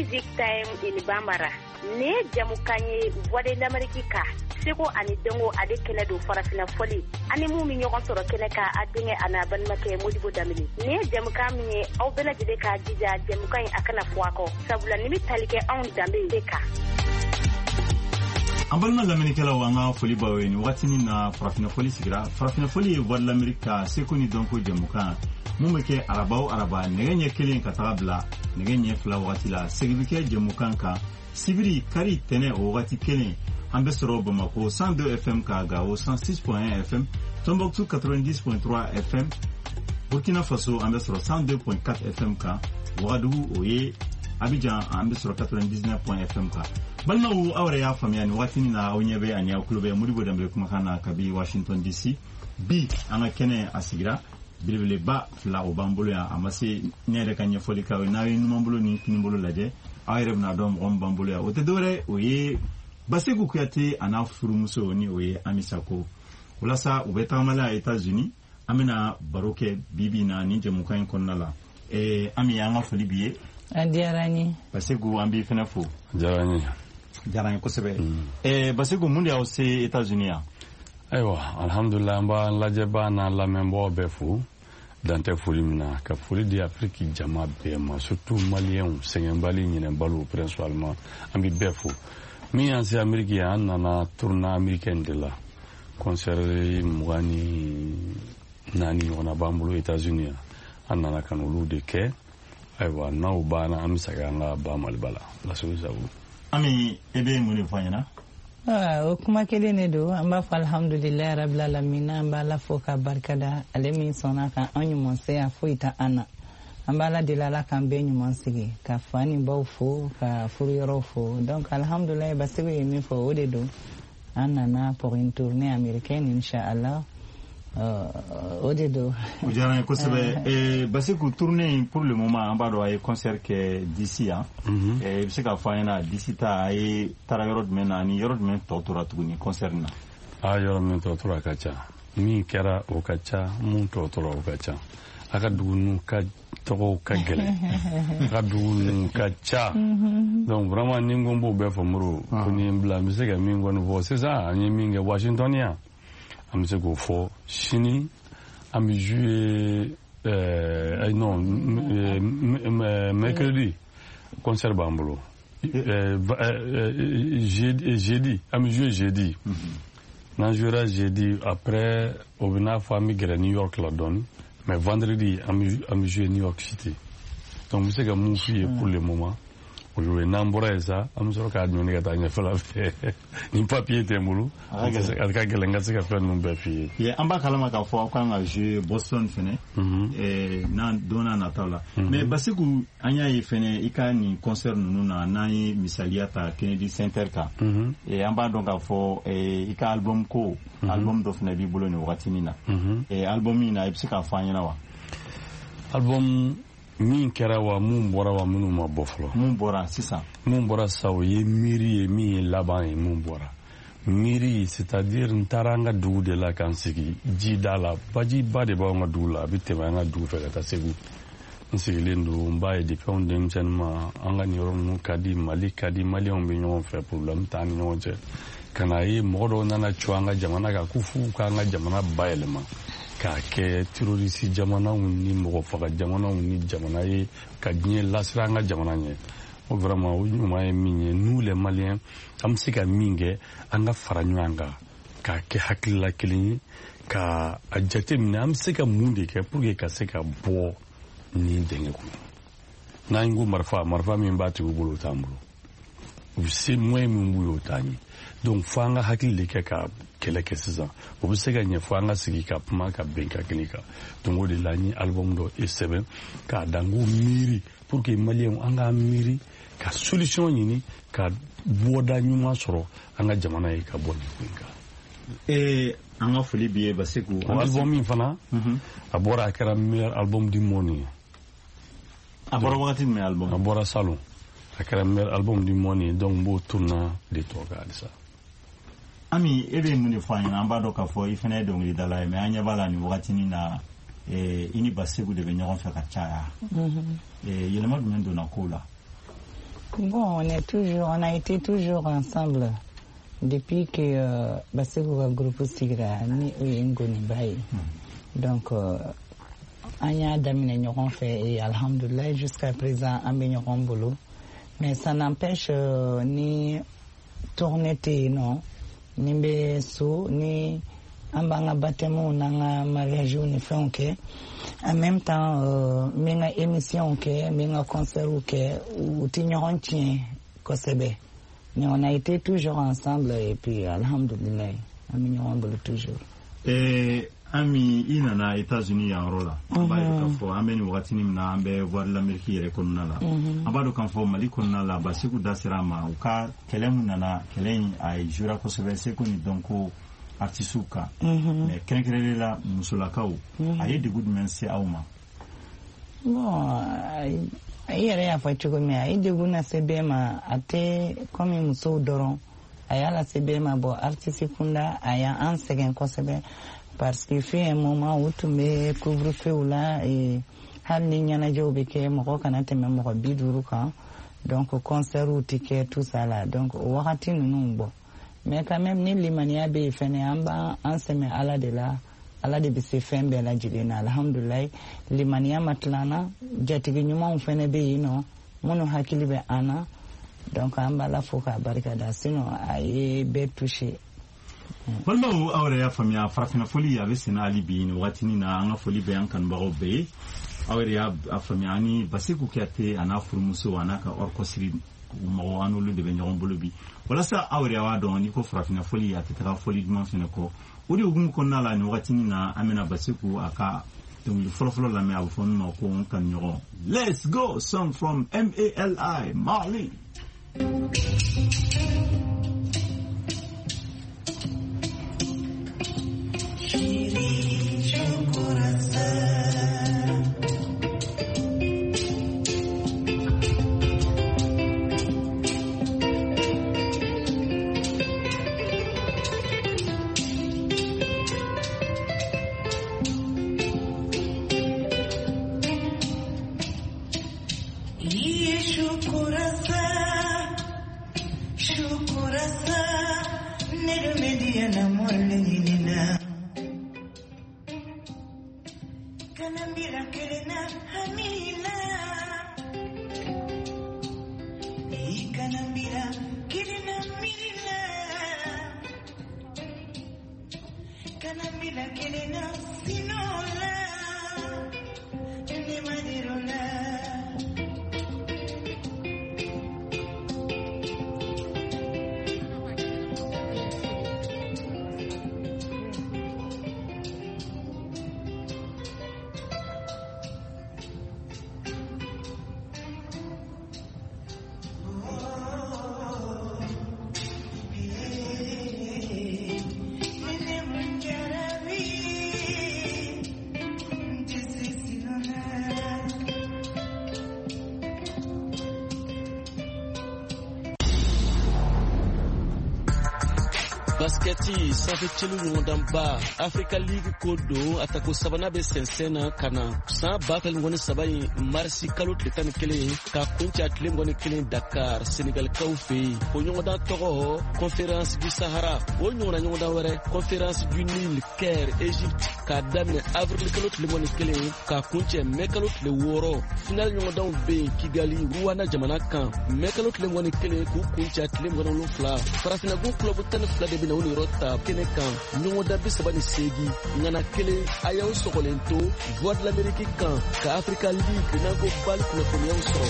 Music Time in Bambara. Ne jamukanye Voix de l'Amérique ka. Seko ani dongo ade kene do farafina foli. Ani mu mi ñogon soro kene ka adinge ana banmake Modibo Damini. Ne jamuka mi aw bela jide ka jija jamukan akana fuako. Sabula nimi talike on dambe deka. Ambalma l'Américain wanga foli baweni watini na farafina foli sigira. Farafina foli e Voix de l'Amérique ka seko ni donko jamukan. Mumeke araba negenye kelen katabla negenye fla wati la segibike jamukanka sibiri kari tene o wati kelen ambesoro Bamako 102 FM ka Gao 106.1 FM Tombouctou 90.3 FM Burkina Faso ambesoro 102.4 FM ka Ouagadougou oye Abidjan ambesoro 99.FM ka balma u awre ya famiani watini na onyebe anya kulube Modibo Dambe kumakana kabi Washington DC bi anga kene asigira bilibile ba fila o bambolo ya amase nere kanye foli ka na numambolo ni kinumbolo laje ayre na dom rom bambolo ya ote dore oye basegu kuyate ana furumuso ni oye amisako ulasa ubeta mala États-Unis amena baroke bibi na ninje mukain konnala ami anga foli biye adiarani basegu ambi fenafu jarani ko sebe basegu mundi ya ose États-Unis ya aywa alhamdulillah mba laje bana la membo befu dante fulimna ka fuli di Afrique jama be ma surtout malien sengembali nyine balu principalement ambi befu mi ansi américain nana tourna américain de la concert mwani nani ona bambulu États-Unis anana kanulu de ke aywa na bana amsaga nga ba malbala la solution ami ebe muni fanyana o kuma kelen ne do an b'a fɔ alhamdulilayi rabbil alamin an b'a la fo ka barikada ale min sɔnna ka an ɲuman se a foyi ta an na an b'a la deli ala k'an bɛɛ ɲuman sigi ka fa ni baw fo ka furuyɔrɔw fo donc alhamdulilayi Basiru ye min fɔ o de do an nana pour une tournée américaine inchallah o de do ujana ko sebe Basiru tournée pour le moment an b'a dɔn a ye concert kɛ d'ici hein bɛ se ka fɔ an ɲɛna d'ici ta a ye taara yɔrɔ jumɛn na ni yɔrɔ jumɛn tɔ tora tuguni concert na yɔrɔ min tɔ tora ka ca min kɛra o ka ca mun tɔ tora o ka ca a ka dugunu ka tɔgɔw ka gɛlɛn a ka dugunu ka ca donc vraiment ni n ko n b'o bɛɛ fɔ Moro ko ni n bila n bɛ se ka min kɔni fɔ sisan an ye min kɛ Washington yan an bɛ se k'o fɔ sini an bɛ jouer non mercredi concert b'an bolo jeudi an bɛ jouer jeudi n'an jouera jeudi après o bɛ n'a fɔ an bɛ gɛrɛ New York la dɔɔni mais vendredi an bɛ jouer New York City donc n bɛ se ka mun f'i ye pour le moment o jouer n'an bɔra yen sa an bɛ sɔrɔ k'a ɲɔni ka taa ɲɛfɛ la fɛ ni papier tɛ n bolo a ka gɛlɛn ka se ka fɛn ninnu bɛɛ f'i ye an b'a kalama k'a fɔ aw kan ka jouer Boston fɛnɛ n'an donna nataw la mais Basiru an y'a ye fɛnɛ i ka nin concert ninnu na n'an ye misaliya ta Kennedy Center kan an b'a dɔn k'a fɔ i ka album ko album dɔ fɛnɛ b'i bolo nin wagatinin na album min na i bɛ se k'a fɔ an ɲɛna wa album min kɛra wa mun bɔra wa minnu ma bɔ fɔlɔ mun bɔra sisan o ye miiri ye min ye laban ye mun bɔra miiri c'est-à-dire n taara an ka dugu de la k'an sigi jida la bajiba de b'an ka dugu la a bɛ tɛmɛ an ka dugu fɛ ka taa Segu n sigilen don n b'a ye depuis anw denmisɛnnin an ka nin yɔrɔ ninnu ka di Mali ka di maliyɛnw bɛ ɲɔgɔn fɛ problème t'an ni ɲɔgɔn cɛ ka na ye mɔgɔ dɔw nana cɔ an ka jamana kan ko f'u k'an ka jamana bayɛlɛma k'a kɛ terroriste jamanaw ni mɔgɔ faga jamanaw ni jamana ye ka diɲɛ lasira an ka jamana ɲɛ o vraiment o ɲuman ye min ye nous les Maliens an bɛ se ka min kɛ an ka fara ɲɔgɔn kan k'a kɛ hakilila kelen ye ka a jate minɛ an bɛ se ka mun de kɛ pour que ka se ka bɔ ni dɛngɛ kɔnɔ n'an ko marifa min b'a tigiw bolo o t'an bolo u se moyen min b'u ye o t'an ye donc fo an ka hakili de kɛ ka kɛlɛ kɛ sisan o bɛ se ka ɲɛ fo an ka sigi ka kuma ka bɛn ka kelen kan donc o de la n ye album dɔ sɛbɛn k'a dan ko miiri pour que maliyɛnw an k'an miiri ka solution ɲini ka bɔda ɲuman sɔrɔ an ka jamana ye ka bɔ nin ko in kan. an ka foli b'i ye Basiru o album min fana a bɔra a kɛra meilleur album du monde ye a bɔra wagati jumɛn album a bɔra salon a kɛra meilleur album du monde ye donc n b'o tourna de tɔ kan halisa Ami e bɛ mun de fɔ an ɲɛna an b'a dɔn k'a fɔ i fana ye dɔnkilidala ye mais an ɲɛ b'a la nin wagatinin na i ni Basiru de bɛ ɲɔgɔn fɛ ka caya yɛlɛma jumɛn donna kow la Bon, on a été toujours ensemble depuis que Bassirou a groupe Sigra ni Ngoni Baye. Donc Anya Damine Nyoron fait et alhamdoulilah jusqu'à présent Ambe Nyoron Bolo. Mais ça n'empêche ni tourner non, ni beso ni ambanga batemo nanga mariage ni fait OK. En même temps menga émission OK, menga concert OK ou tinyoron tien kosebe. Mais on a été toujours ensemble et puis alhamdoulilah Ami Nyoron Bolo toujours. Et Ami inana États-Unis en rola. Ba do kafo ameni watini na ambe voir l'Amérique yere konnala. Aba do kafo Mali konnala Bassirou dasirama uka kelemu nana keleni ay jura ko sebese ko ni donc artisuka. Mais kenkrele la musulakaw ay de good men c'est awma. Bon ayere ya fachuko me ay de guna sebema ate comme muso doron ayala sebema bo artisikunda aya ansegen ko sebe. Parce qu'il fait un moment où tu me couvre-feu là et hali nyana jobe ke moko kanate me moko biduru kan donc concert ou ticket tout ça là donc wakati nunu bo mais quand même ni limania be fene amba anseme ala de bise fembe la jilina alhamdulillah limania matlana jatigi nyuma on fene be ino mono hakili be ana donc amba la foka barikada sinon ay be touché. Walma awre ya famia farafina foli ya besena alibi ni watini na anga foli be ankan bago be awre ya famia ani Bassirou Kouyaté ana furmuso anaka orkosiri mo anu lu de be nyon bolobi wala sa awre ya wadon ni ko farafina foli ya tetara foli dum fene ko odi ugum ko nala ni watini na amena Bassirou aka tumli folo la me abu fon no ko kan nyon. Let's go song from MALI Mali. Basketi sanfɛ cɛlu ɲɔgɔndan ba Africa League ko don a tako sabanan bɛ sɛnsɛn na ka na san 2023 marisi kalo tile 11 ka kuncɛ a tile 21 Dakar Senegalikaw fɛ yen o ɲɔgɔndan tɔgɔ Conférence du Sahara o ɲɔgɔnna ɲɔgɔndan wɛrɛ Conférence du Nil Caire Égypte k'a daminɛ avril kalo tile 21 ka kuncɛ mai kalo tile 6 final ɲɔgɔndanw bɛ yen Kigali Rwanda jamana kan mai kalo tile 21 k'u kuncɛ a tile 27 farafinagun club 12 de bɛ na u niyɔrɔ ta kɛnɛ kan ɲɔgɔndan 38 ŋana kelen a y'aw sɔgɔlen to Voix de l'Amérique kan ka Africa League n'anko bal kunnafoniyaw sɔrɔ.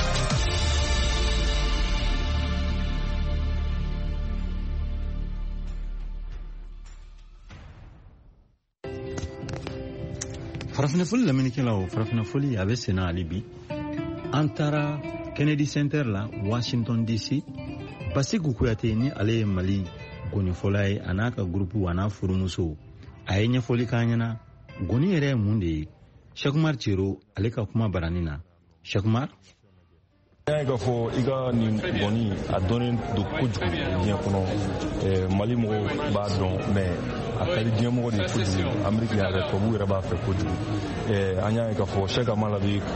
farafina foli laminikɛlaw farafina foli a bɛ senna hali bi an taara Kennedy Center la Washington DC Bassirou Kouyaté ni ale ye Mali gonifɔla ye a n'a ka gurupu a n'a furumuso a ye ɲɛfɔli k'an ɲɛna goni yɛrɛ ye mun de ye Cheikhoumar Thiero ale ka kuma barani na Cheikhoumar. N y'a ye k'a fɔ i ka nin gɔni a dɔnnen don kojugu diɲɛ kɔnɔ Mali mɔgɔw b'a dɔn mais a ka di diɲɛ mɔgɔ de ye kojugu Ameriki yɛrɛ tubabuw yɛrɛ b'a fɛ kojugu an y'a ye k'a fɔ Cheikh Amalabi